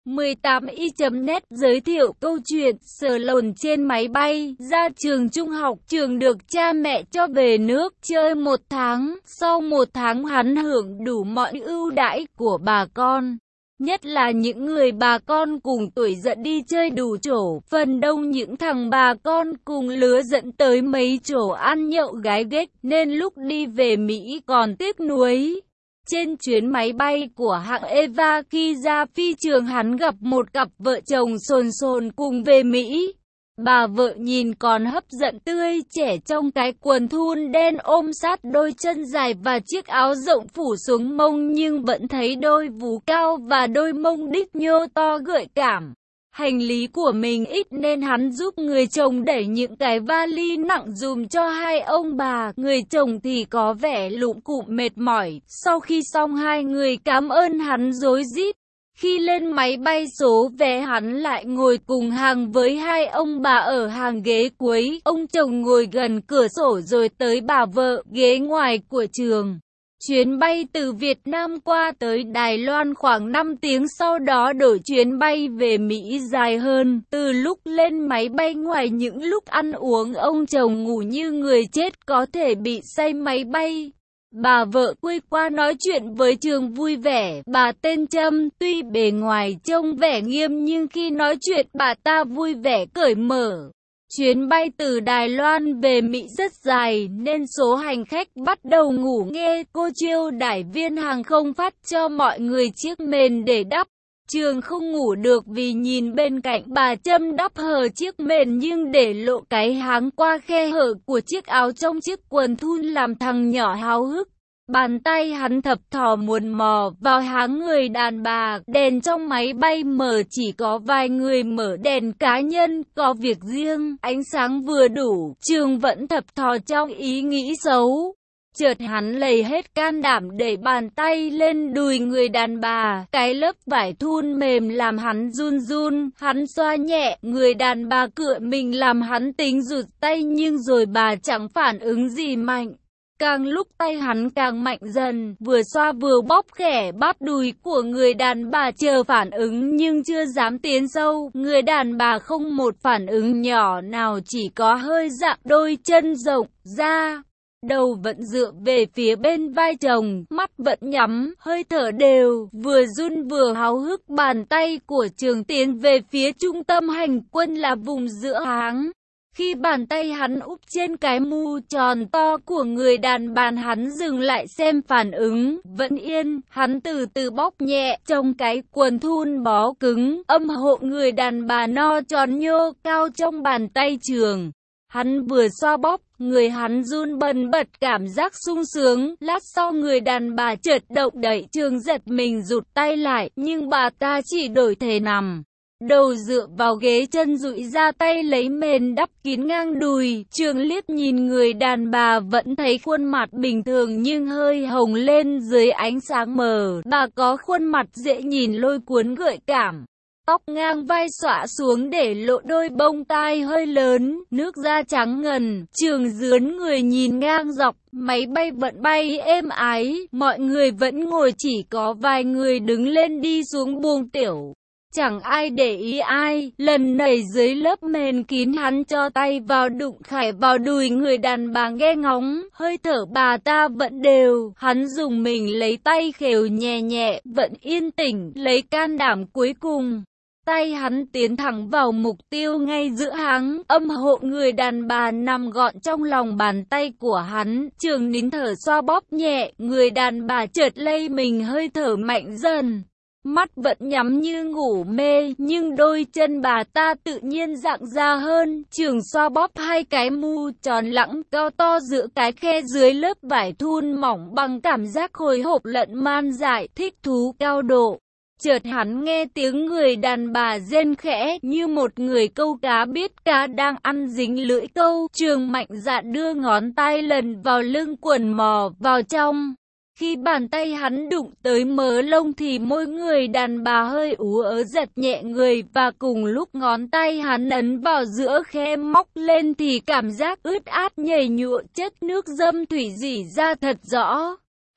18i.net giới thiệu câu chuyện sờ lồn trên máy bay. Ra trường trung học, Trường được cha mẹ cho về nước chơi 1 tháng. Sau 1 tháng hắn hưởng đủ mọi ưu đãi của bà con. Nhất là những người bà con cùng tuổi dẫn đi chơi đủ chỗ. Phần đông những thằng bà con cùng lứa dẫn tới mấy chỗ ăn nhậu gái ghếch, nên lúc đi về Mỹ còn tiếc nuối. Trên chuyến máy bay của hãng Eva khi ra phi trường hắn gặp một cặp vợ chồng sồn cùng về Mỹ. Bà vợ nhìn còn hấp dẫn tươi trẻ trong cái quần thun đen ôm sát đôi chân dài và chiếc áo rộng phủ xuống mông, nhưng vẫn thấy đôi vú cao và đôi mông đít nhô to gợi cảm. Hành lý của mình ít nên hắn giúp người chồng đẩy những cái vali nặng dùm cho hai ông bà. Người chồng thì có vẻ lụm cụm mệt mỏi. Sau khi xong hai người cảm ơn hắn rối rít. Khi lên máy bay số vé hắn lại ngồi cùng hàng với hai ông bà ở hàng ghế cuối. Ông chồng ngồi gần cửa sổ rồi tới bà vợ, ghế ngoài của Trường. Chuyến bay từ Việt Nam qua tới Đài Loan khoảng 5 tiếng, sau đó đổi chuyến bay về Mỹ dài hơn. Từ lúc lên máy bay, ngoài những lúc ăn uống ông chồng ngủ như người chết, có thể bị say máy bay. Bà vợ quay qua nói chuyện với Trường vui vẻ. Bà tên Trâm, tuy bề ngoài trông vẻ nghiêm nhưng khi nói chuyện bà ta vui vẻ cởi mở. Chuyến bay từ Đài Loan về Mỹ rất dài nên số hành khách bắt đầu ngủ nghe. Cô chiêu đãi viên hàng không phát cho mọi người chiếc mền để đắp. Trường không ngủ được vì nhìn bên cạnh bà Trâm đắp hở chiếc mền nhưng để lộ cái háng qua khe hở của chiếc áo trong chiếc quần thun làm thằng nhỏ háo hức. Bàn tay hắn thập thò muồn mò vào háng người đàn bà. Đèn trong máy bay mở, chỉ có vài người mở đèn cá nhân, có việc riêng. Ánh sáng vừa đủ, Trường vẫn thập thò trong ý nghĩ xấu. Chợt hắn lấy hết can đảm đẩy bàn tay lên đùi người đàn bà. Cái lớp vải thun mềm làm hắn run run. Hắn xoa nhẹ, người đàn bà cựa mình làm hắn tính rụt tay, nhưng rồi bà chẳng phản ứng gì mạnh. Càng lúc tay hắn càng mạnh dần, vừa xoa vừa bóp khẽ bắp đùi của người đàn bà chờ phản ứng nhưng chưa dám tiến sâu. Người đàn bà không một phản ứng nhỏ nào, chỉ có hơi dạng đôi chân rộng ra. Đầu vẫn dựa về phía bên vai chồng, mắt vẫn nhắm, hơi thở đều, vừa run vừa háo hức. Bàn tay của Trường tiến về phía trung tâm hành quân là vùng giữa háng. Khi bàn tay hắn úp trên cái mu tròn to của người đàn bà, hắn dừng lại xem phản ứng, vẫn yên. Hắn từ từ bóp nhẹ trong cái quần thun bó cứng, âm hộ người đàn bà no tròn nhô cao trong bàn tay Trường. Hắn vừa xoa bóp, người hắn run bần bật, cảm giác sung sướng. Lát sau người đàn bà chợt động đậy, Trường giật mình rụt tay lại, nhưng bà ta chỉ đổi thể nằm. Đầu dựa vào ghế, chân duỗi ra, tay lấy mền đắp kín ngang đùi. Trường liếc nhìn người đàn bà, vẫn thấy khuôn mặt bình thường nhưng hơi hồng lên dưới ánh sáng mờ. Bà có khuôn mặt dễ nhìn, lôi cuốn, gợi cảm. Tóc ngang vai xõa xuống để lộ đôi bông tai hơi lớn, nước da trắng ngần. Trường dướn người nhìn ngang dọc, máy bay vẫn bay êm ái. Mọi người vẫn ngồi, chỉ có vài người đứng lên đi xuống buồng tiểu. Chẳng ai để ý ai. Lần này dưới lớp mền kín hắn cho tay vào đụng khải vào đùi người đàn bà nghe ngóng. Hơi thở bà ta vẫn đều. Hắn dùng mình lấy tay khều nhẹ nhẹ, vẫn yên tĩnh, lấy can đảm cuối cùng. Tay hắn tiến thẳng vào mục tiêu ngay giữa háng, âm hộ người đàn bà nằm gọn trong lòng bàn tay của hắn. Trường nín thở xoa bóp nhẹ, người đàn bà chợt lay mình, hơi thở mạnh dần. Mắt vẫn nhắm như ngủ mê, nhưng đôi chân bà ta tự nhiên rạng ra hơn. Trường xoa bóp hai cái mu tròn lẳng cao to giữa cái khe dưới lớp vải thun mỏng, bằng cảm giác hồi hộp lẫn man dại, thích thú cao độ. Chợt hắn nghe tiếng người đàn bà rên khẽ, như một người câu cá biết cá đang ăn dính lưỡi câu. Trường mạnh dạn đưa ngón tay lần vào lưng quần mò vào trong. Khi bàn tay hắn đụng tới mớ lông thì môi người đàn bà hơi ú ớ giật nhẹ người, và cùng lúc ngón tay hắn ấn vào giữa khe móc lên thì cảm giác ướt át nhầy nhụa, chất nước dâm thủy rỉ ra thật rõ.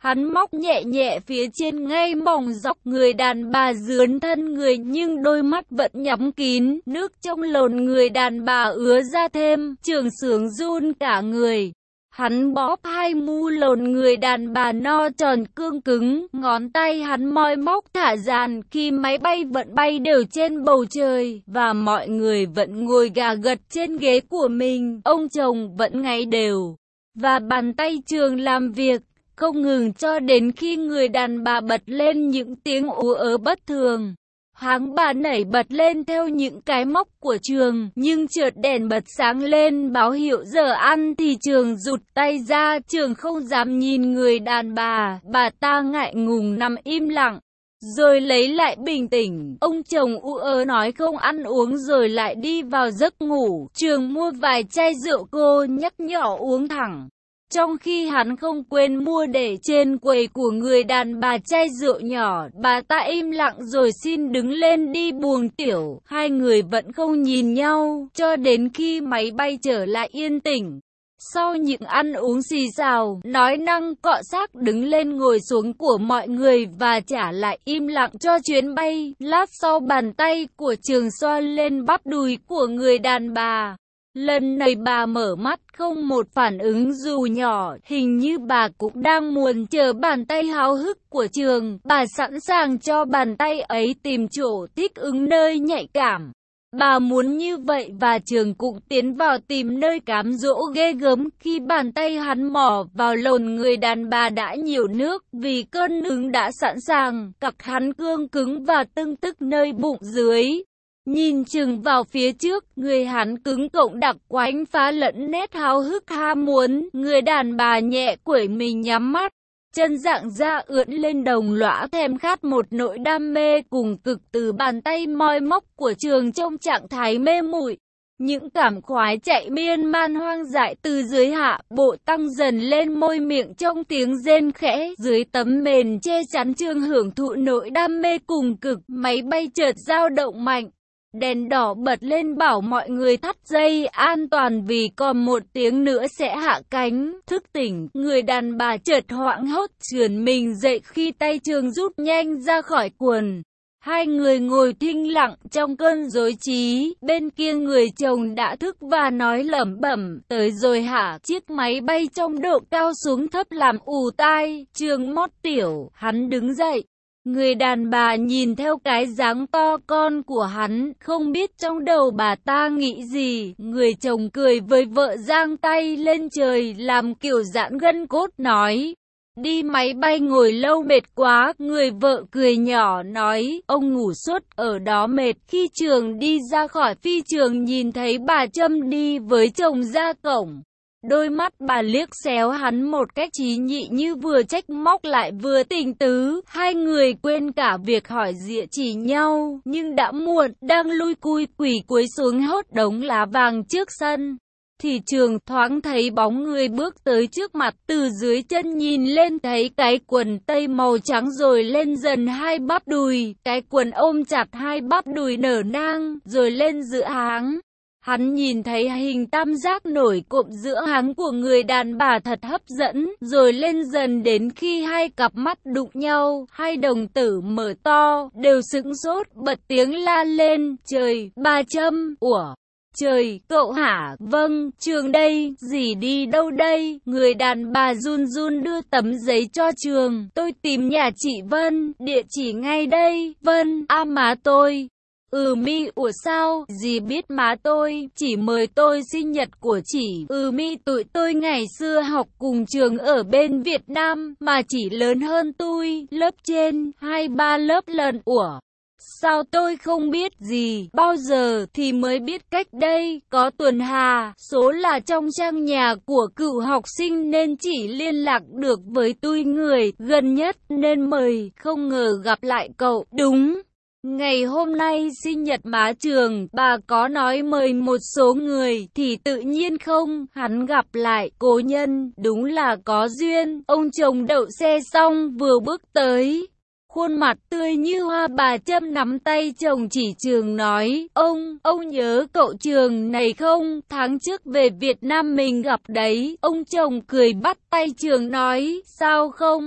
Hắn móc nhẹ nhẹ phía trên ngay mỏng dọc người đàn bà dướn thân người nhưng đôi mắt vẫn nhắm kín, nước trong lồn người đàn bà ứa ra thêm, Trường Sướng run cả người. Hắn bóp hai mu lồn người đàn bà no tròn cương cứng, ngón tay hắn moi móc thả dàn khi máy bay vẫn bay đều trên bầu trời, và mọi người vẫn ngồi gà gật trên ghế của mình, ông chồng vẫn ngáy đều, và bàn tay Trường làm việc không ngừng cho đến khi người đàn bà bật lên những tiếng ú ớ bất thường. Háng bà nảy bật lên theo những cái móc của Trường, nhưng chợt đèn bật sáng lên báo hiệu giờ ăn thì Trường rụt tay ra, Trường không dám nhìn người đàn bà ta ngại ngùng nằm im lặng. Rồi lấy lại bình tĩnh, ông chồng ú ớ nói không ăn uống rồi lại đi vào giấc ngủ. Trường mua vài chai rượu cô nhắc nhỏ uống thẳng. Trong khi hắn không quên mua để trên quầy của người đàn bà chai rượu nhỏ, bà ta im lặng rồi xin đứng lên đi buồng tiểu. Hai người vẫn không nhìn nhau, cho đến khi máy bay trở lại yên tĩnh. Sau những ăn uống xì xào, nói năng cọ xác đứng lên ngồi xuống của mọi người và trả lại im lặng cho chuyến bay. Lát sau bàn tay của Trường xoa lên bắp đùi của người đàn bà. Lần này bà mở mắt không một phản ứng dù nhỏ, hình như bà cũng đang muốn chờ bàn tay háo hức của Trường. Bà sẵn sàng cho bàn tay ấy tìm chỗ thích ứng nơi nhạy cảm. Bà muốn như vậy và Trường cũng tiến vào tìm nơi cám dỗ ghê gớm khi bàn tay hắn mò vào lồn người đàn bà đã nhiều nước vì cơn hứng đã sẵn sàng. Cặc hắn cương cứng và tưng tức nơi bụng dưới. Nhìn chừng vào phía trước, người hắn cứng cộng đặc quánh phá lẫn nét háo hức ham muốn, người đàn bà nhẹ quẩy mình nhắm mắt, chân dạng ra ưỡn lên đồng lõa thèm khát một nỗi đam mê cùng cực từ bàn tay moi móc của Trường trong trạng thái mê muội. Những cảm khoái chạy miên man hoang dại từ dưới hạ bộ tăng dần lên môi miệng trong tiếng rên khẽ dưới tấm mền che chắn. Trường hưởng thụ nỗi đam mê cùng cực, máy bay chợt dao động mạnh. Đèn đỏ bật lên bảo mọi người thắt dây an toàn vì còn một tiếng nữa sẽ hạ cánh. Thức tỉnh, người đàn bà chợt hoảng hốt trườn mình dậy khi tay Trường rút nhanh ra khỏi quần. Hai người ngồi thinh lặng trong cơn rối trí. Bên kia người chồng đã thức và nói lẩm bẩm, tới rồi hả? Chiếc máy bay trong độ cao xuống thấp làm ù tai. Trường mót tiểu, hắn đứng dậy. Người đàn bà nhìn theo cái dáng to con của hắn, không biết trong đầu bà ta nghĩ gì. Người chồng cười với vợ giang tay lên trời làm kiểu giãn gân cốt nói. Đi máy bay ngồi lâu mệt quá. Người vợ cười nhỏ nói, ông ngủ suốt ở đó mệt. Khi Trường đi ra khỏi phi trường nhìn thấy bà Trâm đi với chồng ra cổng. Đôi mắt bà liếc xéo hắn một cách chí nhị như vừa trách móc lại vừa tình tứ. Hai người quên cả việc hỏi địa chỉ nhau, nhưng đã muộn, đang lui cui quỳ cúi xuống hốt đống lá vàng trước sân. Thì Trường thoáng thấy bóng người bước tới trước mặt, từ dưới chân nhìn lên thấy cái quần tây màu trắng rồi lên dần hai bắp đùi, cái quần ôm chặt hai bắp đùi nở nang, rồi lên giữa háng. Hắn nhìn thấy hình tam giác nổi cộm giữa háng của người đàn bà thật hấp dẫn, rồi lên dần đến khi hai cặp mắt đụng nhau, hai đồng tử mở to, đều sững sốt, bật tiếng la lên, trời, bà Trâm, ủa, trời, cậu hả, vâng, Trường đây, dì đi đâu đây, người đàn bà run run đưa tấm giấy cho Trường, tôi tìm nhà chị Vân, địa chỉ ngay đây, Vân, má tôi. Mi, ủa sao, dì biết má tôi, chỉ mời tôi sinh nhật của chị. Mi, tụi tôi ngày xưa học cùng trường ở bên Việt Nam, mà chỉ lớn hơn tôi, lớp trên, 2-3 lớp lần. Ủa, sao tôi không biết gì, bao giờ thì mới biết cách đây, có tuần hà, số là trong trang nhà của cựu học sinh nên chỉ liên lạc được với tôi người gần nhất nên mời, không ngờ gặp lại cậu, đúng. Ngày hôm nay sinh nhật má Trường, bà có nói mời một số người thì tự nhiên không, hắn gặp lại cố nhân, đúng là có duyên. Ông chồng đậu xe xong vừa bước tới, khuôn mặt tươi như hoa. Bà Trâm nắm tay chồng chỉ Trường nói, ông nhớ cậu Trường này không, tháng trước về Việt Nam mình gặp đấy. Ông chồng cười bắt tay Trường nói, sao không?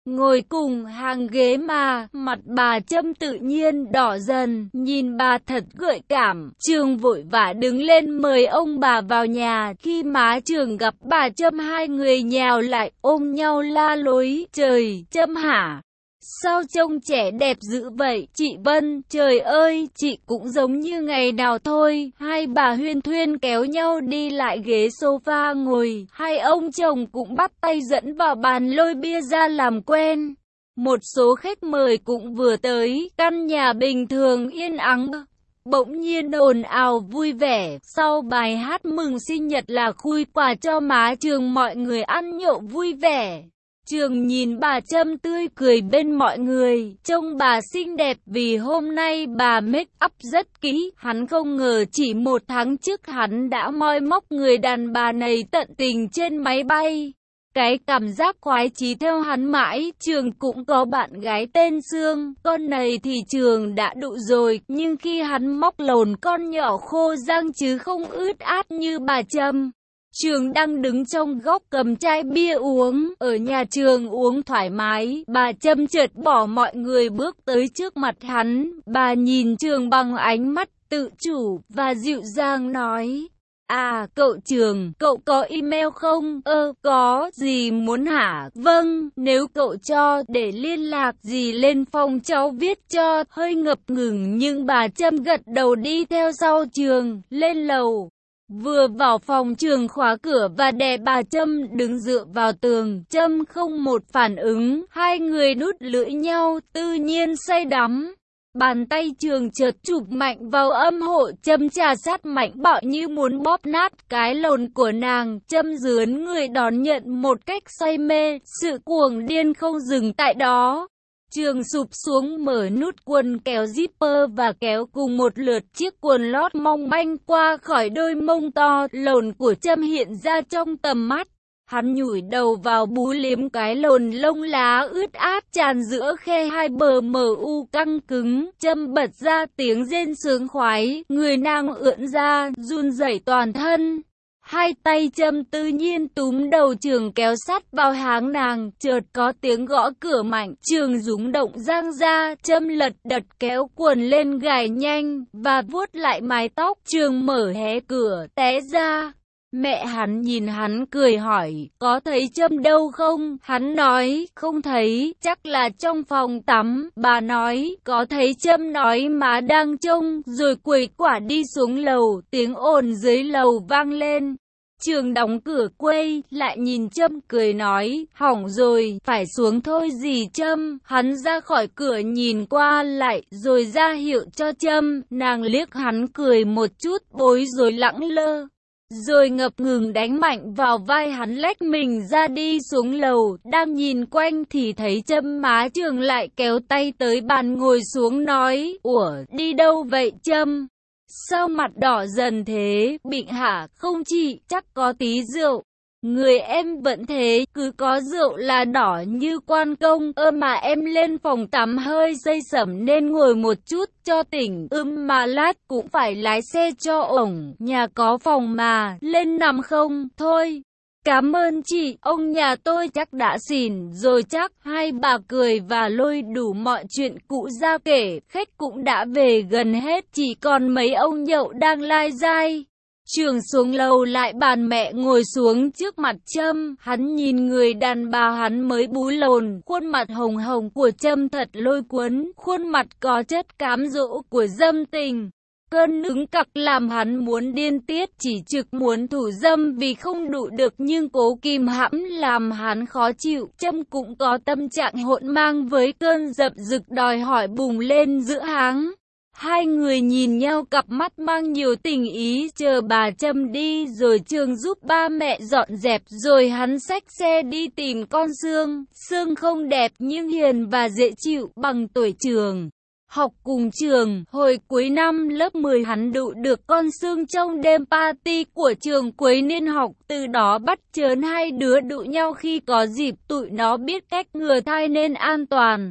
ngồi cùng hàng ghế mà, mặt bà Trâm tự nhiên đỏ dần, nhìn bà thật gợi cảm. Trường vội vã đứng lên mời ông bà vào nhà, khi má Trường gặp bà Trâm hai người nhào lại, ôm nhau la lối, trời, Trâm hả? Sao trông trẻ đẹp dữ vậy, chị Vân, trời ơi, chị cũng giống như ngày nào thôi. Hai bà huyên thuyên kéo nhau đi lại ghế sofa ngồi, hai ông chồng cũng bắt tay dẫn vào bàn lôi bia ra làm quen. Một số khách mời cũng vừa tới, căn nhà bình thường yên ắng, bỗng nhiên ồn ào vui vẻ. Sau bài hát mừng sinh nhật là khui quà cho má Trường, mọi người ăn nhậu vui vẻ. Trường nhìn bà Trâm tươi cười bên mọi người, trông bà xinh đẹp vì hôm nay bà make up rất kỹ. Hắn không ngờ chỉ 1 tháng trước hắn đã moi móc người đàn bà này tận tình trên máy bay. Cái cảm giác khoái chí theo hắn mãi. Trường cũng có bạn gái tên Sương, con này thì Trường đã đụ rồi, nhưng khi hắn móc lồn con nhỏ khô răng chứ không ướt át như bà Trâm. Trường đang đứng trong góc cầm chai bia uống, ở nhà Trường uống thoải mái, bà Trâm chợt bỏ mọi người bước tới trước mặt hắn, bà nhìn Trường bằng ánh mắt tự chủ và dịu dàng nói: "À, cậu Trường, cậu có email không?" Có, gì muốn hả?" "Vâng, nếu cậu cho, để liên lạc gì lên phòng cháu viết cho." Hơi ngập ngừng nhưng bà Trâm gật đầu đi theo sau Trường, lên lầu. Vừa vào phòng Trường khóa cửa và để bà Trâm đứng dựa vào tường. Trâm không một phản ứng, hai người nút lưỡi nhau, tự nhiên say đắm. Bàn tay Trường chợt chụp mạnh vào âm hộ Trâm, trà sát mạnh bạo như muốn bóp nát cái lồn của nàng. Trâm dướn người đón nhận một cách say mê, sự cuồng điên không dừng tại đó. Trường sụp xuống mở nút quần kéo zipper và kéo cùng một lượt chiếc quần lót mong manh qua khỏi đôi mông to. Lồn của Trâm hiện ra trong tầm mắt. Hắn nhủi đầu vào bú liếm cái lồn lông lá ướt át tràn giữa khe hai bờ mờ u căng cứng. Trâm bật ra tiếng rên sướng khoái, người nàng ưỡn ra, run rẩy toàn thân. Hai tay Trâm tự nhiên túm đầu Trường kéo sát vào háng nàng, chợt có tiếng gõ cửa mạnh. Trường rúng động giang ra, Trâm lật đật kéo quần lên gài nhanh và vuốt lại mái tóc. Trường mở hé cửa, té ra. Mẹ hắn nhìn hắn cười hỏi, có thấy Trâm đâu không? Hắn nói, không thấy, chắc là trong phòng tắm. Bà nói, có thấy Trâm nói má đang trông, rồi quẩy quả đi xuống lầu. Tiếng ồn dưới lầu vang lên. Trường đóng cửa quay, lại nhìn Trâm cười nói, hỏng rồi, phải xuống thôi gì Trâm. Hắn ra khỏi cửa nhìn qua lại, rồi ra hiệu cho Trâm. Nàng liếc hắn cười một chút, bối rối lẳng lơ. Rồi ngập ngừng đánh mạnh vào vai hắn, lách mình ra đi xuống lầu. Đang nhìn quanh thì thấy Trâm má Trường lại kéo tay tới bàn ngồi xuống nói, ủa, đi đâu vậy Trâm? Sao mặt đỏ dần thế? Bệnh hả? Không chị, chắc có tí rượu. Người em vẫn thế, cứ có rượu là đỏ như quan công. Mà em lên phòng tắm hơi say sẩm nên ngồi một chút cho tỉnh. Mà lát cũng phải lái xe cho ổng. Nhà có phòng mà, lên nằm không? Thôi. Cảm ơn chị, ông nhà tôi chắc đã xỉn rồi chắc. Hai bà cười và lôi đủ mọi chuyện cũ ra kể. Khách cũng đã về gần hết, chỉ còn mấy ông nhậu đang lai dai. Trường xuống lầu lại bàn mẹ ngồi xuống trước mặt Trâm. Hắn nhìn người đàn bà hắn mới bú lồn, khuôn mặt hồng hồng của Trâm thật lôi cuốn, khuôn mặt có chất cám dỗ của dâm tình. Cơn hứng cặc làm hắn muốn điên tiết, chỉ trực muốn thủ dâm vì không đủ được nhưng cố kìm hãm làm hắn khó chịu. Trâm cũng có tâm trạng hỗn mang với cơn dập dực đòi hỏi bùng lên giữa háng. Hai người nhìn nhau cặp mắt mang nhiều tình ý, chờ bà Trâm đi rồi Trường giúp ba mẹ dọn dẹp rồi hắn xách xe đi tìm con Sương. Sương không đẹp nhưng hiền và dễ chịu, bằng tuổi Trường. Học cùng trường, hồi cuối năm lớp 10 hắn đụ được con Sương trong đêm party của trường cuối niên học, từ đó bắt chớn hai đứa đụ nhau khi có dịp, tụi nó biết cách ngừa thai nên an toàn.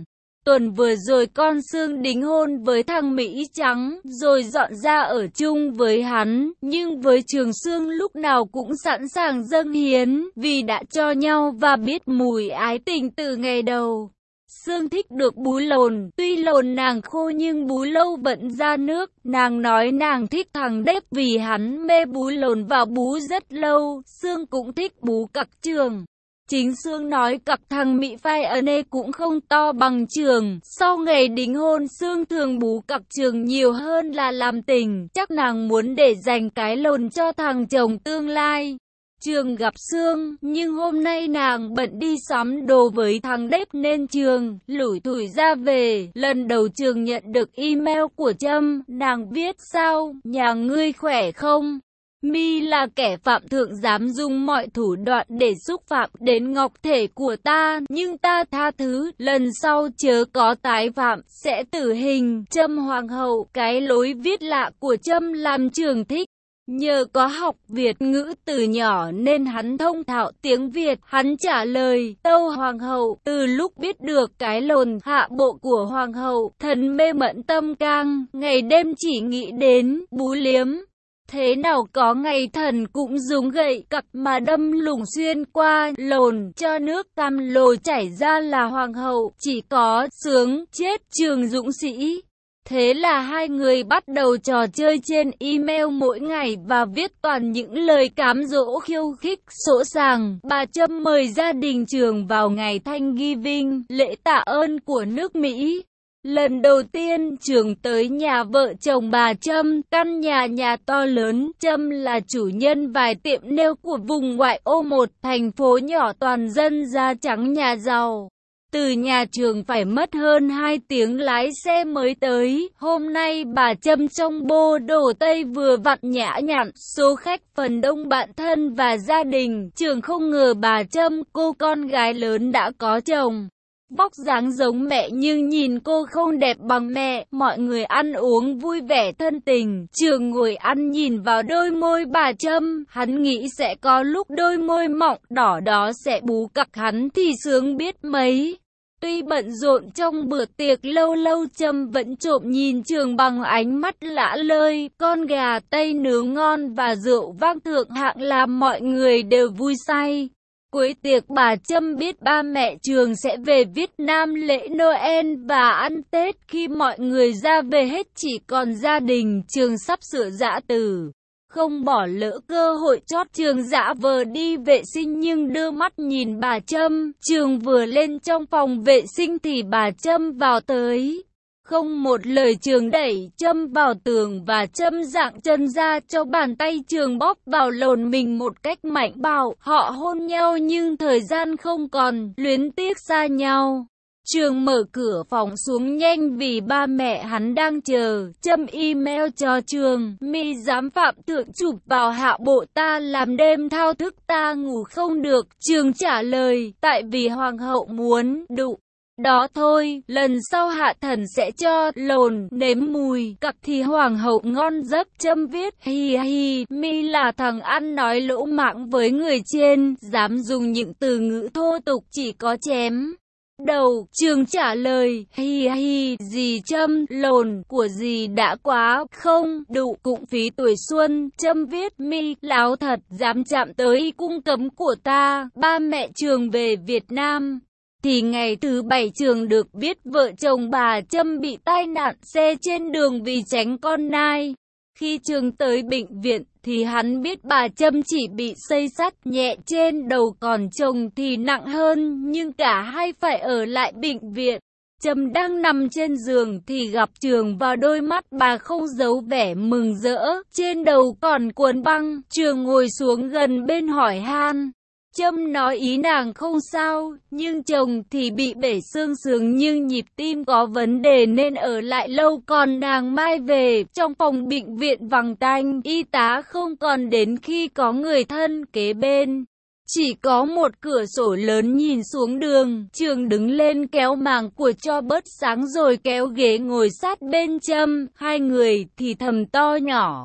Tuần vừa rồi con Sương đính hôn với thằng Mỹ Trắng, rồi dọn ra ở chung với hắn, nhưng với Trường Sương lúc nào cũng sẵn sàng dâng hiến, vì đã cho nhau và biết mùi ái tình từ ngày đầu. Sương thích được bú lồn, tuy lồn nàng khô nhưng bú lâu vẫn ra nước, nàng nói nàng thích thằng Đếp vì hắn mê bú lồn và bú rất lâu, Sương cũng thích bú cặc Trường. Chính Sương nói cặc thằng Mỹ Phai ở đây cũng không to bằng Trường, sau ngày đính hôn Sương thường bú cặc Trường nhiều hơn là làm tình, chắc nàng muốn để dành cái lồn cho thằng chồng tương lai. Trường gặp Sương, nhưng hôm nay nàng bận đi sắm đồ với thằng Đếp nên Trường lủi thủi ra về. Lần đầu Trường nhận được email của Trâm, nàng viết sao, nhà ngươi khỏe không? Mi là kẻ phạm thượng dám dùng mọi thủ đoạn để xúc phạm đến ngọc thể của ta, nhưng ta tha thứ, lần sau chớ có tái phạm, sẽ tử hình. Trâm hoàng hậu, cái lối viết lạ của Trâm làm Trường thích. Nhờ có học Việt ngữ từ nhỏ nên hắn thông thạo tiếng Việt, hắn trả lời, tâu hoàng hậu, từ lúc biết được cái lồn hạ bộ của hoàng hậu, thần mê mẫn tâm cang, ngày đêm chỉ nghĩ đến bú liếm. Thế nào có ngày thần cũng dùng gậy cặc mà đâm lủng xuyên qua lồn cho nước cam lồ chảy ra là hoàng hậu, chỉ có sướng chết Trường dũng sĩ. Thế là hai người bắt đầu trò chơi trên email mỗi ngày và viết toàn những lời cám dỗ khiêu khích sỗ sàng. Bà Trâm mời gia đình Trường vào ngày Thanksgiving, lễ tạ ơn của nước Mỹ. Lần đầu tiên Trường tới nhà vợ chồng bà Trâm, căn nhà to lớn. Trâm là chủ nhân vài tiệm nail của vùng ngoại ô một thành phố nhỏ toàn dân da trắng nhà giàu. Từ nhà Trường phải mất hơn 2 tiếng lái xe mới tới. Hôm nay bà Trâm trong bộ đồ tây vừa vặn nhã nhặn, số khách phần đông bạn thân và gia đình. Trường không ngờ bà Trâm, cô con gái lớn đã có chồng. Vóc dáng giống mẹ nhưng nhìn cô không đẹp bằng mẹ. Mọi người ăn uống vui vẻ thân tình. Trường ngồi ăn nhìn vào đôi môi bà Trâm. Hắn nghĩ sẽ có lúc đôi môi mọng đỏ đó sẽ bú cặc hắn thì sướng biết mấy. Tuy bận rộn trong bữa tiệc lâu lâu Trâm vẫn trộm nhìn Trường bằng ánh mắt lả lơi. Con gà tây nướng ngon và rượu vang thượng hạng làm mọi người đều vui say. Cuối tiệc bà Trâm biết ba mẹ Trường sẽ về Việt Nam lễ Noel và ăn Tết. Khi mọi người ra về hết chỉ còn gia đình Trường sắp sửa giã từ. Không bỏ lỡ cơ hội chót Trường giả vờ đi vệ sinh nhưng đưa mắt nhìn bà Trâm. Trường vừa lên trong phòng vệ sinh thì bà Trâm vào tới. Không một lời Trường đẩy Trâm vào tường và Trâm dạng chân ra cho bàn tay Trường bóp vào lồn mình một cách mạnh bạo. Họ hôn nhau nhưng thời gian không còn, luyến tiếc xa nhau. Trường mở cửa phòng xuống nhanh vì ba mẹ hắn đang chờ. Trâm email cho Trường, mi dám phạm thượng chụp vào hạ bộ ta làm đêm thao thức ta ngủ không được. Trường trả lời, tại vì hoàng hậu muốn đụ. Đó thôi, lần sau hạ thần sẽ cho lồn nếm mùi cặc thì hoàng hậu ngon giấc. Trâm viết, hi hi, mi là thằng ăn nói lỗ mãng với người trên, dám dùng những từ ngữ thô tục chỉ có chém đầu. Trường trả lời, hi hi, dì Trâm, lồn của dì đã quá không đụ cũng phí tuổi xuân. Trâm viết, mi láo thật, dám chạm tới cung cấm của ta. Ba mẹ Trường về Việt Nam thì ngày thứ Bảy Trường được biết vợ chồng bà Trâm bị tai nạn xe trên đường vì tránh con nai. Khi Trường tới bệnh viện thì hắn biết bà Trâm chỉ bị xây xát nhẹ trên đầu còn chồng thì nặng hơn, nhưng cả hai phải ở lại bệnh viện. Trâm đang nằm trên giường thì gặp Trường vào đôi mắt bà không giấu vẻ mừng rỡ, trên đầu còn cuốn băng. Trường ngồi xuống gần bên hỏi han. Trâm nói ý nàng không sao, nhưng chồng thì bị bể xương sườn nhưng nhịp tim có vấn đề nên ở lại lâu, còn nàng mai về. Trong phòng bệnh viện vắng tanh, y tá không còn đến khi có người thân kế bên. Chỉ có một cửa sổ lớn nhìn xuống đường. Trường đứng lên kéo màng của cho bớt sáng rồi kéo ghế ngồi sát bên Trâm. Hai người thì thầm to nhỏ.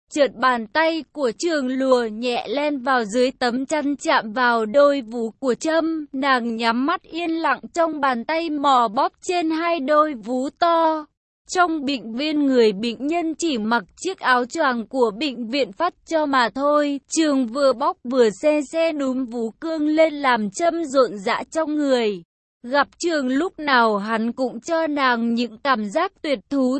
Chợt bàn tay của Trường lùa nhẹ len vào dưới tấm chăn chạm vào đôi vú của Trâm, nàng nhắm mắt yên lặng trong bàn tay mò bóp trên hai đôi vú to. Trong bệnh viện người bệnh nhân chỉ mặc chiếc áo choàng của bệnh viện phát cho mà thôi. Trường vừa bóp vừa se núm vú cương lên làm Trâm rộn rã trong người. Gặp Trường lúc nào hắn cũng cho nàng những cảm giác tuyệt thú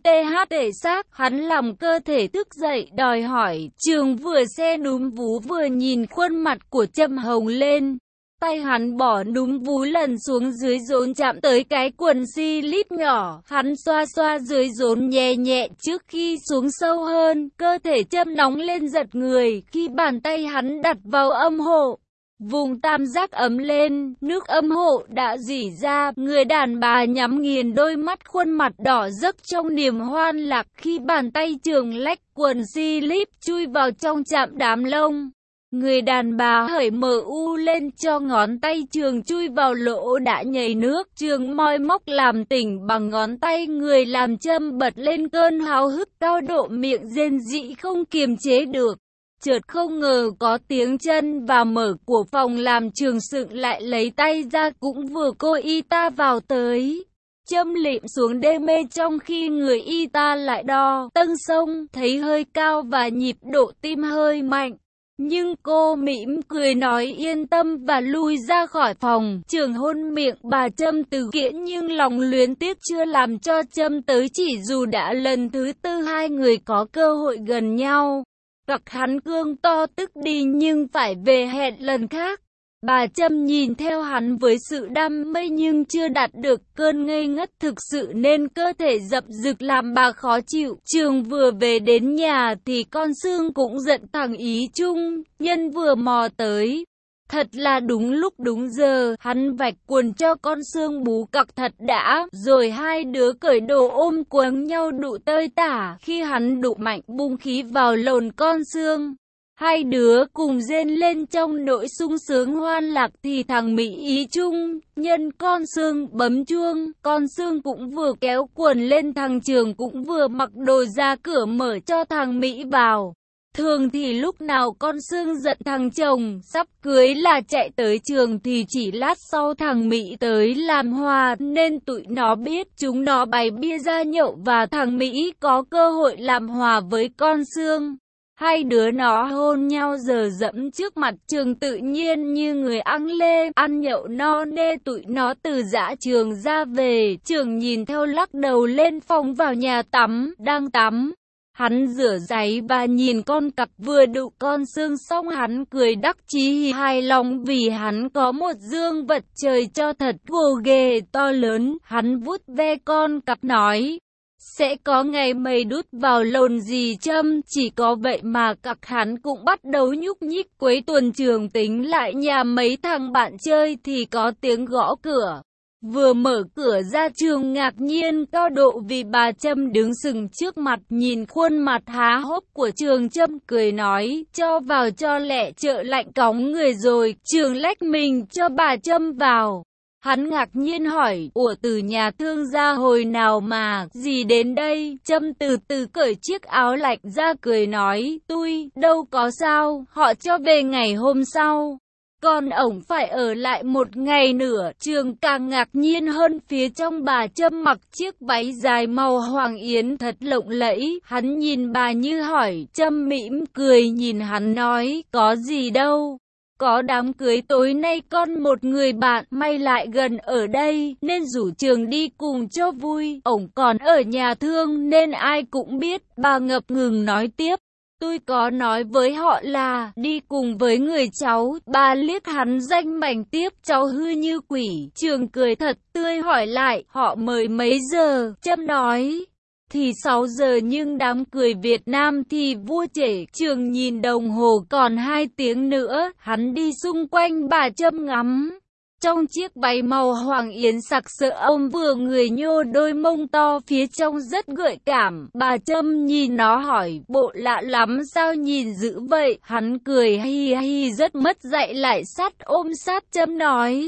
thể xác. Hắn làm cơ thể thức dậy đòi hỏi. Trường vừa se núm vú vừa nhìn khuôn mặt của Trâm hồng lên. Tay hắn bỏ núm vú lần xuống dưới rốn chạm tới cái quần slip nhỏ. Hắn xoa dưới rốn nhẹ nhẹ trước khi xuống sâu hơn. Cơ thể Trâm nóng lên giật người khi bàn tay hắn đặt vào âm hộ. Vùng tam giác ấm lên, nước âm hộ đã rỉ ra, người đàn bà nhắm nghiền đôi mắt, khuôn mặt đỏ rực trong niềm hoan lạc khi bàn tay Trường lách quần slip chui vào trong chạm đám lông. Người đàn bà hởi mở lên cho ngón tay Trường chui vào lỗ đã nhầy nước. Trường moi móc làm tỉnh bằng ngón tay người làm Trâm bật lên cơn háo hức cao độ, miệng rên rỉ không kiềm chế được. Chợt không ngờ có tiếng chân và mở của phòng làm Trường sững lại, lấy tay ra cũng vừa cô y ta vào tới. Trâm lịm xuống đê mê trong khi người y ta lại đo tâng sông, thấy hơi cao và nhịp độ tim hơi mạnh. Nhưng cô mỉm cười nói yên tâm và lui ra khỏi phòng. Trường hôn miệng bà Trâm từ kiễn nhưng lòng luyến tiếc chưa làm cho Trâm tới, chỉ dù đã lần thứ tư hai người có cơ hội gần nhau. Cặc hắn cương to tức đi nhưng phải về hẹn lần khác. Bà Trâm nhìn theo hắn với sự đam mê nhưng chưa đạt được cơn ngây ngất thực sự nên cơ thể dập dực làm bà khó chịu. Trường vừa về đến nhà thì con Sương cũng giận thằng Ý Trung, nhân vừa mò tới. Thật là đúng lúc đúng giờ, hắn vạch quần cho con Sương bú cặc thật đã, rồi hai đứa cởi đồ ôm quấn nhau đụ tơi tả. Khi hắn đụ mạnh bung khí vào lồn con Sương, hai đứa cùng rên lên trong nỗi sung sướng hoan lạc thì thằng Mỹ Ý Trung, nhân con Sương bấm chuông, con Sương cũng vừa kéo quần lên, thằng Trường cũng vừa mặc đồ ra cửa mở cho thằng Mỹ vào. Thường thì lúc nào con Sương giận thằng chồng sắp cưới là chạy tới trường thì chỉ lát sau thằng Mỹ tới làm hòa, nên tụi nó biết chúng nó bày bia ra nhậu và thằng Mỹ có cơ hội làm hòa với con Sương. Hai đứa nó hôn nhau giờ dẫm trước mặt Trường tự nhiên như người ăn lê, ăn nhậu no nê. Tụi nó từ dã trường ra về, Trường nhìn theo lắc đầu lên phòng vào nhà tắm, đang tắm. Hắn rửa giấy và nhìn con cặc vừa đụ con Sương xong hắn cười đắc chí hài lòng vì hắn có một dương vật trời cho thật gồ ghề to lớn. Hắn vuốt ve con cặc nói, sẽ có ngày mày đút vào lồn gì Trâm. Chỉ có vậy mà cặc hắn cũng bắt đầu nhúc nhích. Cuối tuần Trường tính lại nhà mấy thằng bạn chơi thì có tiếng gõ cửa. Vừa mở cửa ra Trường ngạc nhiên cao độ vì bà Trâm đứng sừng trước mặt, nhìn khuôn mặt há hốc của Trường. Trâm cười nói, cho vào cho lẹ, chợ lạnh cóng người rồi. Trường lách mình cho bà Trâm vào. Hắn ngạc nhiên hỏi, ủa từ nhà thương gia hồi nào mà, gì đến đây? Trâm từ từ cởi chiếc áo lạnh ra cười nói, tôi, đâu có sao, họ cho về ngày hôm sau. Còn ổng phải ở lại một ngày nữa. Trường càng ngạc nhiên hơn phía trong bà Trâm mặc chiếc váy dài màu hoàng yến thật lộng lẫy. Hắn nhìn bà như hỏi, Trâm mỉm cười nhìn hắn nói, có gì đâu. Có đám cưới tối nay con một người bạn may lại gần ở đây nên rủ Trường đi cùng cho vui. Ổng còn ở nhà thương nên ai cũng biết. Bà ngập ngừng nói tiếp, tôi có nói với họ là đi cùng với người cháu. Bà liếc hắn danh mảnh tiếp, cháu hư như quỷ. Trường cười thật tươi hỏi lại, họ mời mấy giờ? Trâm nói, thì 6 giờ nhưng đám cưới Việt Nam thì vua trễ. Trường nhìn đồng hồ còn 2 tiếng nữa. Hắn đi xung quanh bà Trâm ngắm. Trong chiếc váy màu hoàng yến sặc sỡ ông vừa người nhô đôi mông to phía trong rất gợi cảm. Bà Trâm nhìn nó hỏi, bộ lạ lắm sao nhìn dữ vậy? Hắn cười hi hi rất mất dạy lại sát ôm sát Trâm nói,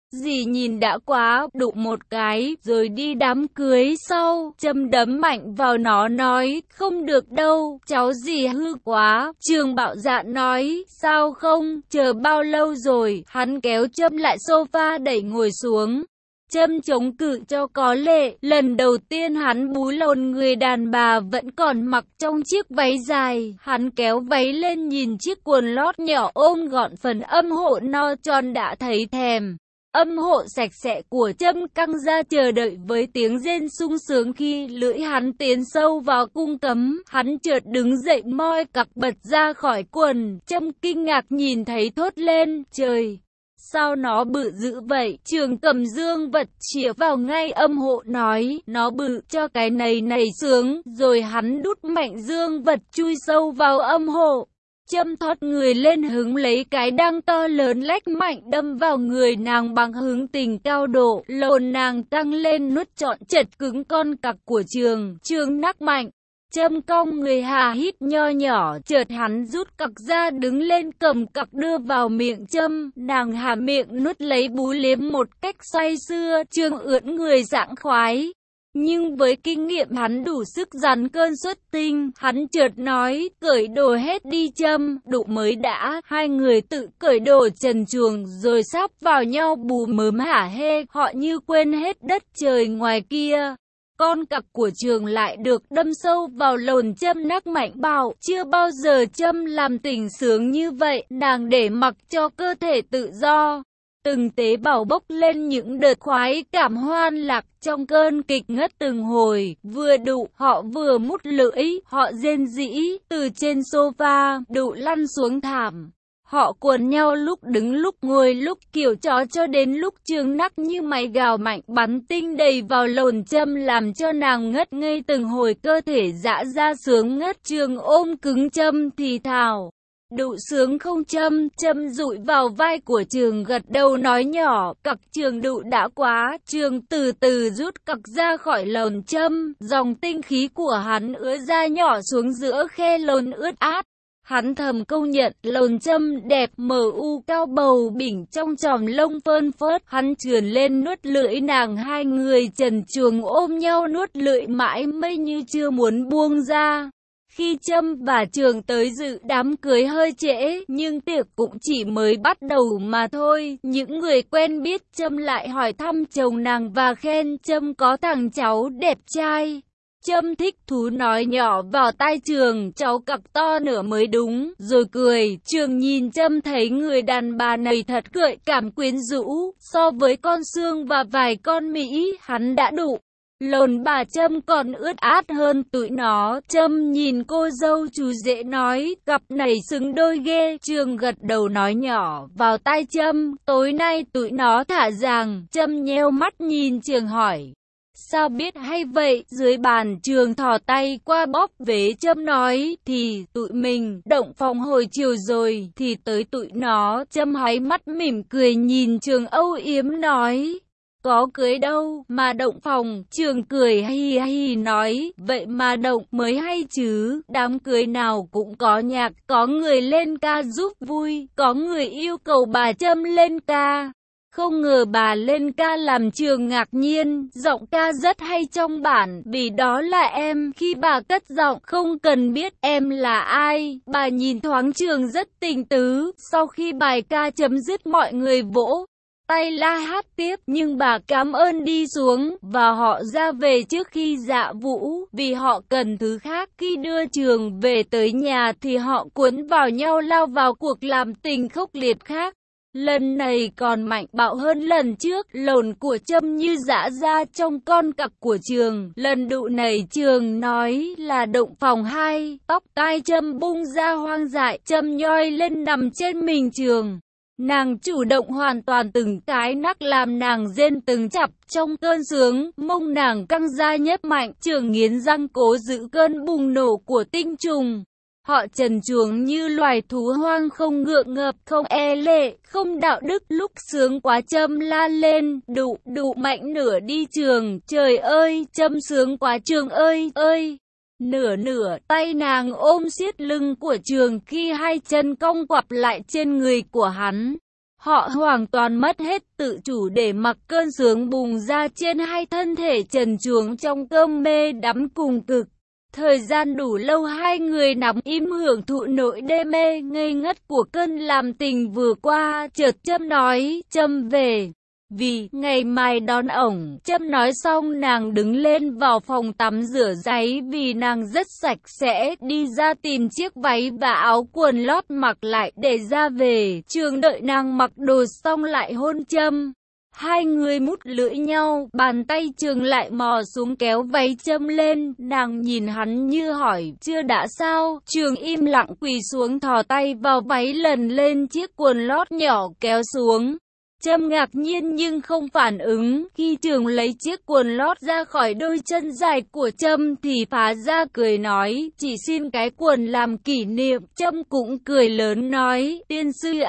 Dì nhìn đã quá, đụ một cái, rồi đi đám cưới sau. Trâm đấm mạnh vào nó nói, không được đâu, cháu dì hư quá. Trường bạo dạn nói, sao không, chờ bao lâu rồi. Hắn kéo Trâm lại sofa đẩy ngồi xuống. Trâm chống cự cho có lệ, lần đầu tiên hắn bú lồn người đàn bà vẫn còn mặc trong chiếc váy dài. Hắn kéo váy lên nhìn chiếc quần lót nhỏ ôm gọn phần âm hộ no tròn đã thấy thèm. Âm hộ sạch sẽ của Trâm căng ra chờ đợi với tiếng rên sung sướng khi lưỡi hắn tiến sâu vào cung cấm. Hắn chợt đứng dậy moi cặc bật ra khỏi quần. Trâm kinh ngạc nhìn thấy thốt lên, trời! Sao nó bự dữ vậy? Trường cầm dương vật chĩa vào ngay âm hộ nói, nó bự cho cái này sướng, rồi hắn đút mạnh dương vật chui sâu vào âm hộ. Trâm thoát người lên hứng lấy cái đăng to lớn lách mạnh đâm vào người nàng bằng hứng tình cao độ, lồn nàng tăng lên nuốt trọn chật cứng con cặc của Trường nắc mạnh. Trâm cong người hà hít nho nhỏ, chợt hắn rút cặc ra đứng lên cầm cặc đưa vào miệng Trâm, nàng hà miệng nuốt lấy bú liếm một cách say sưa, Trường ưỡn người sảng khoái. Nhưng với kinh nghiệm hắn đủ sức dằn cơn xuất tinh, hắn chợt nói, cởi đồ hết đi Trâm, đụ mới đã. Hai người tự cởi đồ trần truồng rồi sáp vào nhau bù mớm hả hê, họ như quên hết đất trời ngoài kia. Con cặc của Trường lại được đâm sâu vào lồn Trâm nắc mạnh bảo, chưa bao giờ Trâm làm tình sướng như vậy, nàng để mặc cho cơ thể tự do. Từng tế bào bốc lên những đợt khoái cảm hoan lạc trong cơn kịch ngất từng hồi, vừa đụ, họ vừa mút lưỡi, họ rên rỉ, từ trên sofa, đụ lăn xuống thảm. Họ cuốn nhau lúc đứng lúc ngồi lúc kiểu chó cho đến lúc Trường nắc như máy gào mạnh bắn tinh đầy vào lồn Trâm làm cho nàng ngất ngây từng hồi cơ thể dã ra sướng ngất. Trường ôm cứng Trâm thì thào. Đụ sướng không Trâm? Trâm dụi vào vai của Trường gật đầu nói nhỏ, cặc Trường đụ đã quá. Trường từ từ rút cặc ra khỏi lồn Trâm, dòng tinh khí của hắn ứa ra nhỏ xuống giữa khe lồn ướt át. Hắn thầm công nhận lồn Trâm đẹp mờ u cao bầu bỉnh trong chòm lông phơn phớt. Hắn trườn lên nuốt lưỡi nàng, hai người trần truồng ôm nhau nuốt lưỡi mãi mây như chưa muốn buông ra. Khi Trâm và Trường tới dự đám cưới hơi trễ, nhưng tiệc cũng chỉ mới bắt đầu mà thôi. Những người quen biết Trâm lại hỏi thăm chồng nàng và khen Trâm có thằng cháu đẹp trai. Trâm thích thú nói nhỏ vào tai Trường, cháu cặc to nửa mới đúng, rồi cười. Trường nhìn Trâm thấy người đàn bà này thật gợi cảm quyến rũ, so với con Xương và vài con Mỹ, hắn đã đủ. Lồn bà Trâm còn ướt át hơn tụi nó. Trâm nhìn cô dâu chú rể nói, cặp này xứng đôi ghê. Trường gật đầu nói nhỏ vào tai Trâm, tối nay tụi nó thả rằng. Trâm nheo mắt nhìn Trường hỏi, sao biết hay vậy? Dưới bàn Trường thò tay qua bóp vế Trâm nói, thì tụi mình động phòng hồi chiều rồi, thì tới tụi nó. Trâm háy mắt mỉm cười nhìn Trường âu yếm nói, có cưới đâu mà động phòng. Trường cười hi hi nói, vậy mà động mới hay chứ, đám cưới nào cũng có nhạc, có người lên ca giúp vui, có người yêu cầu bà Trâm lên ca. Không ngờ bà lên ca làm Trường ngạc nhiên, giọng ca rất hay trong bản, vì đó là em. Khi bà cất giọng, không cần biết em là ai, bà nhìn thoáng Trường rất tình tứ. Sau khi bài ca chấm dứt mọi người vỗ tay la hát tiếp, nhưng bà cảm ơn đi xuống, và họ ra về trước khi dạ vũ, vì họ cần thứ khác. Khi đưa Trường về tới nhà thì họ cuốn vào nhau lao vào cuộc làm tình khốc liệt khác. Lần này còn mạnh bạo hơn lần trước, lồn của Trâm như giã ra trong con cặc của Trường. Lần đụ này Trường nói là động phòng 2, tóc tai Trâm bung ra hoang dại, Trâm nhoi lên nằm trên mình Trường. Nàng chủ động hoàn toàn từng cái nắc làm nàng rên từng chập trong cơn sướng, mông nàng căng ra nhấp mạnh. Trường nghiến răng cố giữ cơn bùng nổ của tinh trùng. Họ trần truồng như loài thú hoang, không ngượng ngập, không e lệ, không đạo đức. Lúc sướng quá Trâm la lên, đụ mạnh nửa đi Trường, trời ơi, Trâm sướng quá Trường ơi, ơi. Nửa tay nàng ôm siết lưng của Trường khi hai chân cong quặp lại trên người của hắn. Họ hoàn toàn mất hết tự chủ để mặc cơn sướng bùng ra trên hai thân thể trần truồng trong cơn mê đắm cùng cực. Thời gian đủ lâu hai người nằm im hưởng thụ nỗi đê mê ngây ngất của cơn làm tình vừa qua. Chợt Trâm nói, Trâm về. Vì ngày mai đón ổng. Trâm nói xong nàng đứng lên vào phòng tắm rửa ráy vì nàng rất sạch sẽ, đi ra tìm chiếc váy và áo quần lót mặc lại để ra về. Trường đợi nàng mặc đồ xong lại hôn Trâm. Hai người mút lưỡi nhau, bàn tay Trường lại mò xuống kéo váy Trâm lên, nàng nhìn hắn như hỏi, chưa đã sao? Trường im lặng quỳ xuống thò tay vào váy lần lên chiếc quần lót nhỏ kéo xuống. Trâm ngạc nhiên nhưng không phản ứng. Khi Trường lấy chiếc quần lót ra khỏi đôi chân dài của Trâm thì phá ra cười nói, chỉ xin cái quần làm kỷ niệm. Trâm cũng cười lớn nói, tiên sư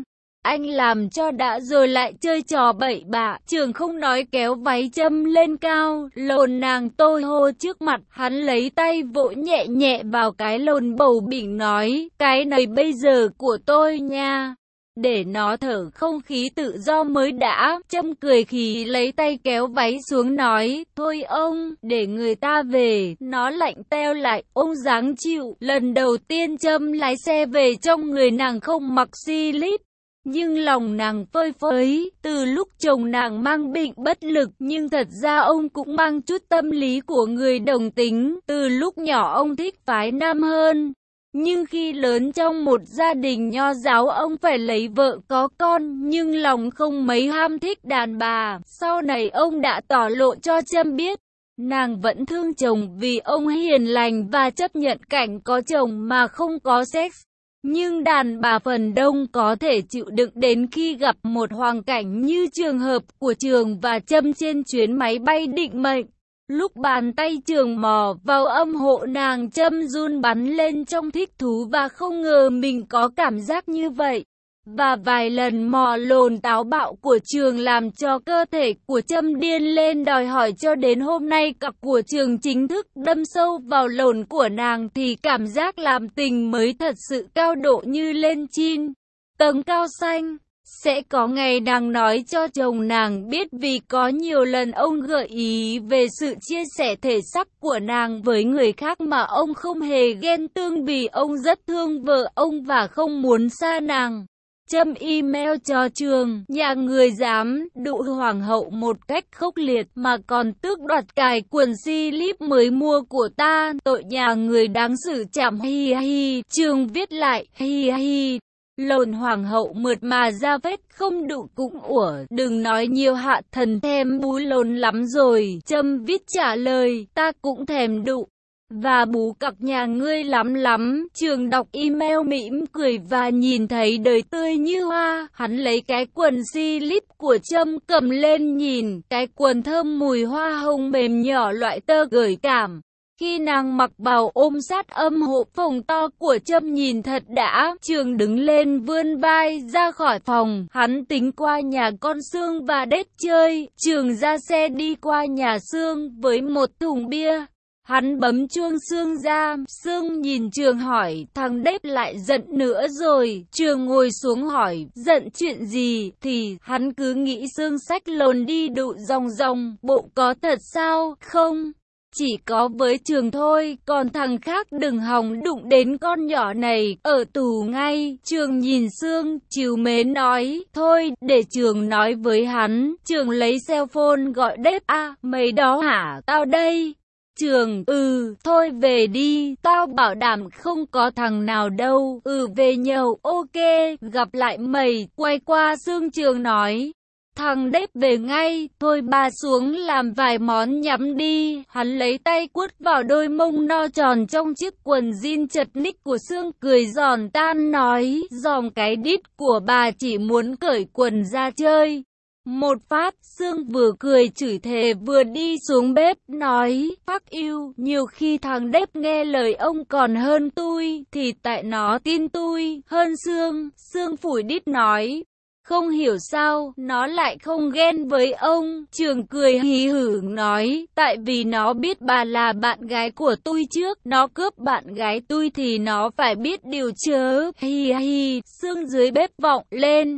anh làm cho đã rồi lại chơi trò bậy bạ. Trường không nói kéo váy Trâm lên cao, lồn nàng tôi hô trước mặt. Hắn lấy tay vỗ nhẹ nhẹ vào cái lồn bầu bỉnh nói, cái này bây giờ của tôi nha. Để nó thở không khí tự do mới đã. Trâm cười khì lấy tay kéo váy xuống nói, thôi ông, để người ta về. Nó lạnh teo lại, ông dáng chịu. Lần đầu tiên Trâm lái xe về trong người nàng không mặc slip. Nhưng lòng nàng phơi phới, từ lúc chồng nàng mang bệnh bất lực, nhưng thật ra ông cũng mang chút tâm lý của người đồng tính, từ lúc nhỏ ông thích phái nam hơn. Nhưng khi lớn trong một gia đình nho giáo ông phải lấy vợ có con, nhưng lòng không mấy ham thích đàn bà. Sau này ông đã tỏ lộ cho Trâm biết, nàng vẫn thương chồng vì ông hiền lành và chấp nhận cảnh có chồng mà không có sex. Nhưng đàn bà phần đông có thể chịu đựng đến khi gặp một hoàn cảnh như trường hợp của Trường và Trâm trên chuyến máy bay định mệnh. Lúc bàn tay Trường mò vào âm hộ nàng, Trâm run bắn lên trong thích thú và không ngờ mình có cảm giác như vậy. Và vài lần mò lồn táo bạo của Trường làm cho cơ thể của Trâm điên lên đòi hỏi, cho đến hôm nay cặp của Trường chính thức đâm sâu vào lồn của nàng thì cảm giác làm tình mới thật sự cao độ như lên trên tầng cao xanh. Sẽ có ngày nàng nói cho chồng nàng biết vì có nhiều lần ông gợi ý về sự chia sẻ thể xác của nàng với người khác mà ông không hề ghen tương vì ông rất thương vợ ông và không muốn xa nàng. Trâm email cho Trường, nhà người dám đụ hoàng hậu một cách khốc liệt mà còn tước đoạt cài quần slip mới mua của ta, tội nhà người đáng xử chảm hi hi. Trường viết lại, hi hi. Lồn hoàng hậu mượt mà ra vết không đụ cũng ủa, đừng nói nhiều hạ thần thèm bú lồn lắm rồi. Trâm viết trả lời, ta cũng thèm đụ và bú cặc nhà ngươi lắm lắm. Trường đọc email mỉm cười và nhìn thấy đời tươi như hoa. Hắn lấy cái quần slip của Trâm cầm lên nhìn, cái quần thơm mùi hoa hồng mềm nhỏ loại tơ gợi cảm. Khi nàng mặc vào ôm sát âm hộ phồng to của Trâm nhìn thật đã. Trường đứng lên vươn vai ra khỏi phòng. Hắn tính qua nhà con Sương và đét chơi. Trường ra xe đi qua nhà Sương với một thùng bia. Hắn bấm chuông Sương ra. Sương nhìn Trường hỏi, thằng đét lại giận nữa rồi. Trường ngồi xuống hỏi, giận chuyện gì? Thì hắn cứ nghĩ Sương xách lồn đi đụ ròng ròng. Bộ có thật sao? Không. Chỉ có với Trường thôi, còn thằng khác đừng hòng đụng đến con nhỏ này, ở tù ngay. Trường nhìn Sương, trìu mến nói, thôi, để Trường nói với hắn. Trường lấy cell phone gọi đếp, mày đó hả, tao đây. Trường, thôi về đi, tao bảo đảm không có thằng nào đâu, về nhậu, ok, gặp lại mày. Quay qua Sương, Trường nói, thằng đếp về ngay, thôi ba xuống làm vài món nhắm đi. Hắn lấy tay quất vào đôi mông no tròn trong chiếc quần jean chật ních của Sương, cười giòn tan nói, dòm cái đít của bà chỉ muốn cởi quần ra chơi. Một phát, Sương vừa cười chửi thề vừa đi xuống bếp, nói, fuck you, nhiều khi thằng đếp nghe lời ông còn hơn tui, thì tại nó tin tui, hơn Sương. Sương phủi đít nói, không hiểu sao, nó lại không ghen với ông. Trường cười hí hửng nói, tại vì nó biết bà là bạn gái của tôi trước, nó cướp bạn gái tôi thì nó phải biết điều chớ, hi hi. Sương dưới bếp vọng lên,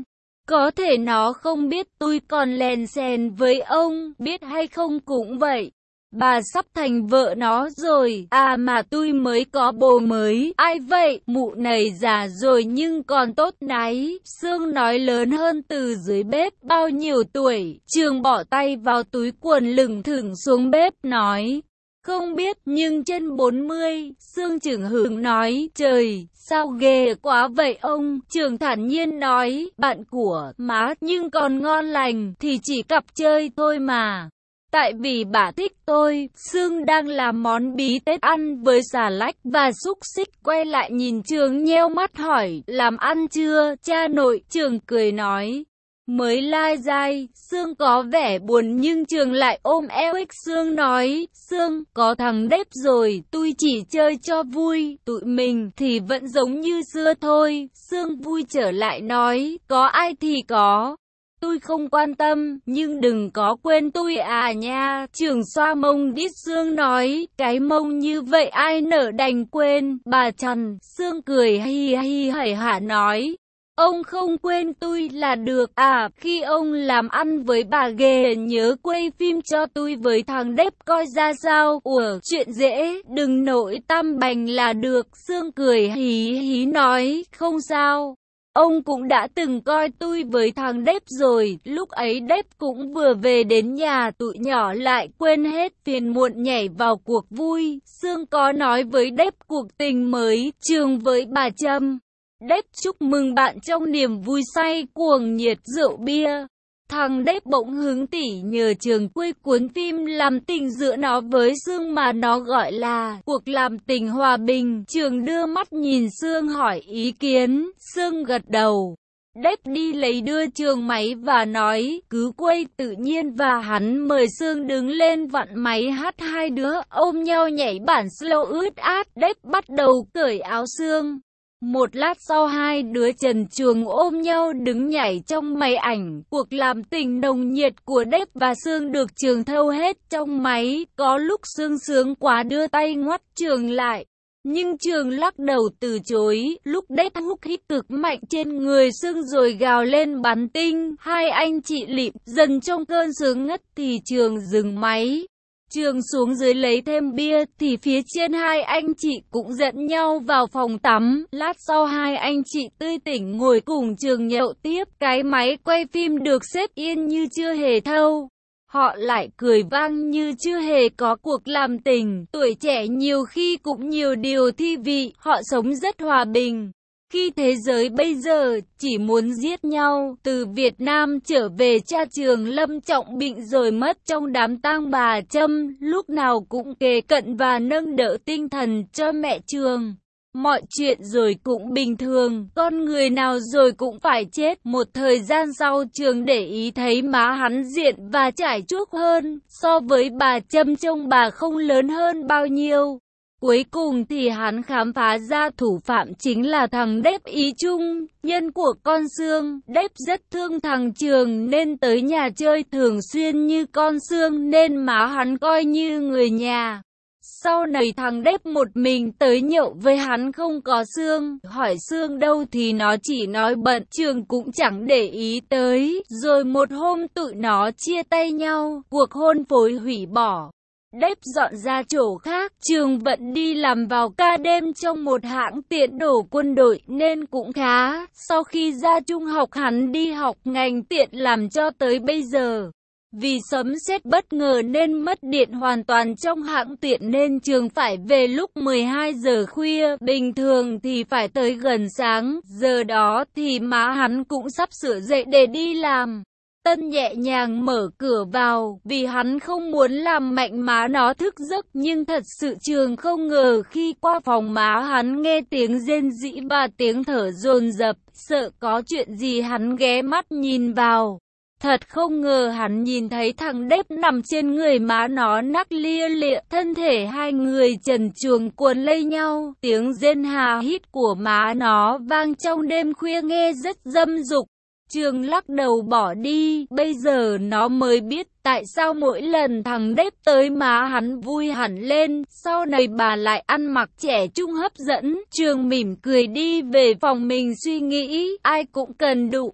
Có thể nó không biết tôi còn lèn xèn với ông, biết hay không cũng vậy. Bà sắp thành vợ nó rồi, à mà tôi mới có bồ mới. Ai vậy? Mụ này già rồi nhưng còn tốt náy. Sương nói lớn hơn từ dưới bếp. Bao nhiêu tuổi? Trường bỏ tay vào túi quần lửng thửng xuống bếp nói. Không biết, nhưng trên 40. Sương chưởng hửng nói. Trời, sao ghê quá vậy ông? Trường thản nhiên nói. Bạn của má nhưng còn ngon lành thì chỉ cặp chơi thôi mà. Tại vì bà thích tôi. Sương đang làm món bí tết ăn với xà lách và xúc xích, quay lại nhìn Trường nheo mắt hỏi, làm ăn chưa, cha nội? Trường cười nói, mới lai dai. Sương có vẻ buồn nhưng Trường lại ôm eo ích Sương nói, Sương, có thằng đếp rồi, tôi chỉ chơi cho vui, tụi mình thì vẫn giống như xưa thôi. Sương vui trở lại nói, có ai thì có. Tôi không quan tâm, nhưng đừng có quên tôi à nha. Trường xoa mông đít Sương nói, cái mông như vậy ai nỡ đành quên. Bà Trần, Sương cười hi hi hẩy hả nói, ông không quên tôi là được à. Khi ông làm ăn với bà ghê nhớ quay phim cho tôi với thằng đếp coi ra sao. Ủa, chuyện dễ, đừng nổi tam bành là được. Sương cười hí hí nói, không sao. Ông cũng đã từng coi tôi với thằng đếp rồi, lúc ấy đếp cũng vừa về đến nhà, tụi nhỏ lại quên hết phiền muộn nhảy vào cuộc vui. Sương có nói với đếp cuộc tình mới, Trường với bà Trâm. Đếp chúc mừng bạn trong niềm vui say cuồng nhiệt rượu bia. Thằng đếp bỗng hứng tỉ nhờ Trường quay cuốn phim làm tình giữa nó với Sương mà nó gọi là Cuộc làm tình hòa bình. Trường đưa mắt nhìn Sương hỏi ý kiến, Sương gật đầu. Đếp đi lấy đưa Trường máy và nói, cứ quay tự nhiên và hắn mời Sương đứng lên vặn máy hát. Hai đứa ôm nhau nhảy bản slow ướt át. Đếp bắt đầu cởi áo Sương. Một lát sau hai đứa trần truồng ôm nhau đứng nhảy trong máy ảnh. Cuộc làm tình nồng nhiệt của đếp và Sương được Trường thâu hết trong máy. Có lúc Sương sướng quá đưa tay ngoắt Trường lại, nhưng Trường lắc đầu từ chối. Lúc đếp hút hít cực mạnh trên người Sương rồi gào lên bắn tinh. Hai anh chị lịm dần trong cơn sướng ngất thì Trường dừng máy. Trường xuống dưới lấy thêm bia thì phía trên hai anh chị cũng dẫn nhau vào phòng tắm. Lát sau hai anh chị tươi tỉnh ngồi cùng Trường nhậu tiếp. Cái máy quay phim được xếp yên như chưa hề thâu. Họ lại cười vang như chưa hề có cuộc làm tình. Tuổi trẻ nhiều khi cũng nhiều điều thi vị. Họ sống rất hòa bình. Khi thế giới bây giờ chỉ muốn giết nhau. Từ Việt Nam trở về, cha Trường lâm trọng bệnh rồi mất trong đám tang bà Trâm, lúc nào cũng kề cận và nâng đỡ tinh thần cho mẹ Trường. Mọi chuyện rồi cũng bình thường, con người nào rồi cũng phải chết. Một thời gian sau Trường để ý thấy má hắn diện và chải chuốt hơn, so với bà Trâm trông bà không lớn hơn bao nhiêu. Cuối cùng thì hắn khám phá ra thủ phạm chính là thằng đếp ý trung, nhân của con Sương. Đếp rất thương thằng Trường nên tới nhà chơi thường xuyên như con Sương nên má hắn coi như người nhà. Sau này thằng đếp một mình tới nhậu với hắn không có Sương, hỏi Sương đâu thì nó chỉ nói bận, Trường cũng chẳng để ý tới. Rồi một hôm tụi nó chia tay nhau, cuộc hôn phối hủy bỏ. Đếp dọn ra chỗ khác, Trường vẫn đi làm vào ca đêm trong một hãng tiện đổ quân đội nên cũng khá. Sau khi ra trung học hắn đi học ngành tiện làm cho tới bây giờ. Vì sấm sét bất ngờ nên mất điện hoàn toàn trong hãng tiện nên Trường phải về lúc 12 giờ khuya. Bình thường thì phải tới gần sáng, giờ đó thì má hắn cũng sắp sửa dậy để đi làm. Tân nhẹ nhàng mở cửa vào, vì hắn không muốn làm mạnh má nó thức giấc, nhưng thật sự Trường không ngờ khi qua phòng má hắn nghe tiếng rên rỉ và tiếng thở dồn dập, sợ có chuyện gì hắn ghé mắt nhìn vào. Thật không ngờ hắn nhìn thấy thằng đếp nằm trên người má nó nắc lia lịa, thân thể hai người trần truồng cuốn lấy nhau, tiếng rên hà hít của má nó vang trong đêm khuya nghe rất dâm dục. Trường lắc đầu bỏ đi, bây giờ nó mới biết tại sao mỗi lần thằng đếp tới má hắn vui hẳn lên, sau này bà lại ăn mặc trẻ trung hấp dẫn. Trường mỉm cười đi về phòng mình suy nghĩ, ai cũng cần đủ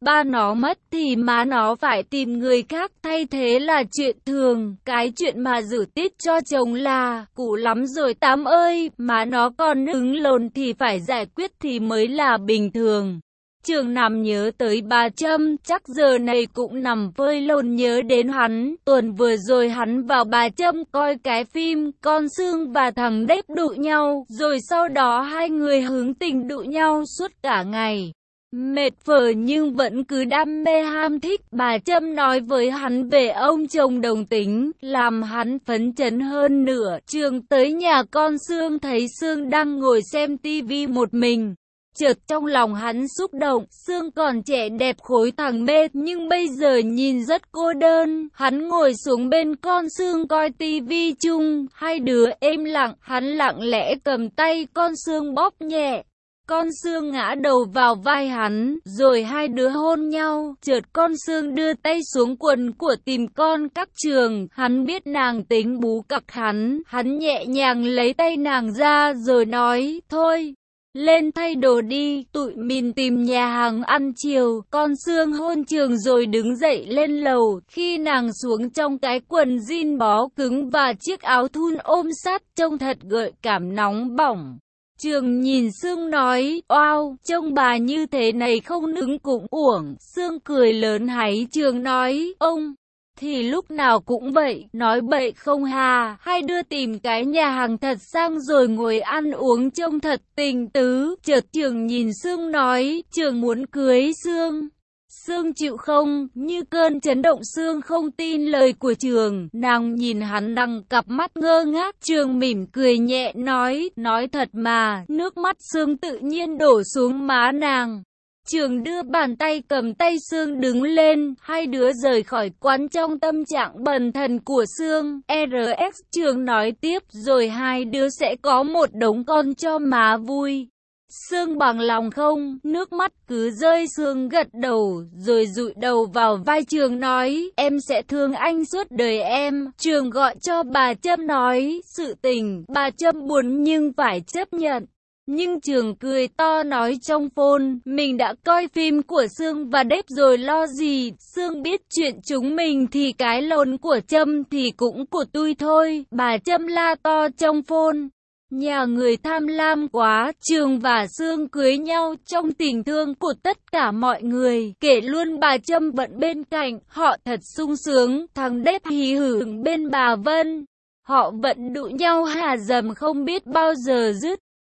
Ba nó mất thì má nó phải tìm người khác thay thế là chuyện thường. Cái chuyện mà rửa tiết cho chồng là cũ lắm rồi Tám ơi, má nó còn ứng lồn thì phải giải quyết thì mới là bình thường. Trường nằm nhớ tới bà Trâm, chắc giờ này cũng nằm phơi lồn nhớ đến hắn. Tuần vừa rồi hắn vào bà Trâm coi cái phim Con Sương và thằng Đếp đụ nhau, rồi sau đó hai người hướng tình đụ nhau suốt cả ngày. Mệt phờ nhưng vẫn cứ đam mê ham thích. Bà Trâm nói với hắn về ông chồng đồng tính, làm hắn phấn chấn hơn nữa. Trường tới nhà con Sương thấy Sương đang ngồi xem tivi một mình. Chợt trong lòng hắn xúc động, Sương còn trẻ đẹp khối thằng mê, nhưng bây giờ nhìn rất cô đơn. Hắn ngồi xuống bên con Sương coi tivi chung, hai đứa êm lặng, hắn lặng lẽ cầm tay con Sương bóp nhẹ. Con Sương ngã đầu vào vai hắn, rồi hai đứa hôn nhau. Chợt con Sương đưa tay xuống quần của tìm con các trường, hắn biết nàng tính bú cặc hắn nhẹ nhàng lấy tay nàng ra rồi nói, thôi, lên thay đồ đi, tụi mình tìm nhà hàng ăn chiều. Con Sương hôn Trường rồi đứng dậy lên lầu, khi nàng xuống trong cái quần jean bó cứng và chiếc áo thun ôm sát trông thật gợi cảm nóng bỏng. Trường nhìn Sương nói, oao, trông bà như thế này không nứng cũng uổng. Sương cười lớn háy. Trường nói, ông thì lúc nào cũng vậy, nói bậy không hà. Hai đứa tìm cái nhà hàng thật sang rồi ngồi ăn uống trông thật tình tứ. Chợt Trường nhìn Sương nói, Trường muốn cưới Sương. Sương chịu không? Như cơn chấn động Sương không tin lời của Trường. Nàng nhìn hắn bằng cặp mắt ngơ ngác. Trường mỉm cười nhẹ nói thật mà. Nước mắt Sương tự nhiên đổ xuống má nàng. Trường đưa bàn tay cầm tay Sương đứng lên. Hai đứa rời khỏi quán trong tâm trạng bần thần của Sương. RX Trường nói tiếp, rồi hai đứa sẽ có một đống con cho má vui. Sương bằng lòng không? Nước mắt cứ rơi. Sương gật đầu, rồi dụi đầu vào vai Trường nói, em sẽ thương anh suốt đời em. Trường gọi cho bà Trâm nói, sự tình, bà Trâm buồn nhưng phải chấp nhận. Nhưng Trường cười to nói trong phone, mình đã coi phim của Sương và Đếp rồi lo gì. Sương biết chuyện chúng mình thì cái lồn của Trâm thì cũng của tui thôi. Bà Trâm la to trong phone. Nhà người tham lam quá. Trường và Sương cưới nhau trong tình thương của tất cả mọi người, kể luôn bà Trâm bận bên cạnh. Họ thật sung sướng. Thằng Đếp hí hửng bên bà Vân. Họ vẫn đụ nhau hà dầm không biết bao giờ dứt.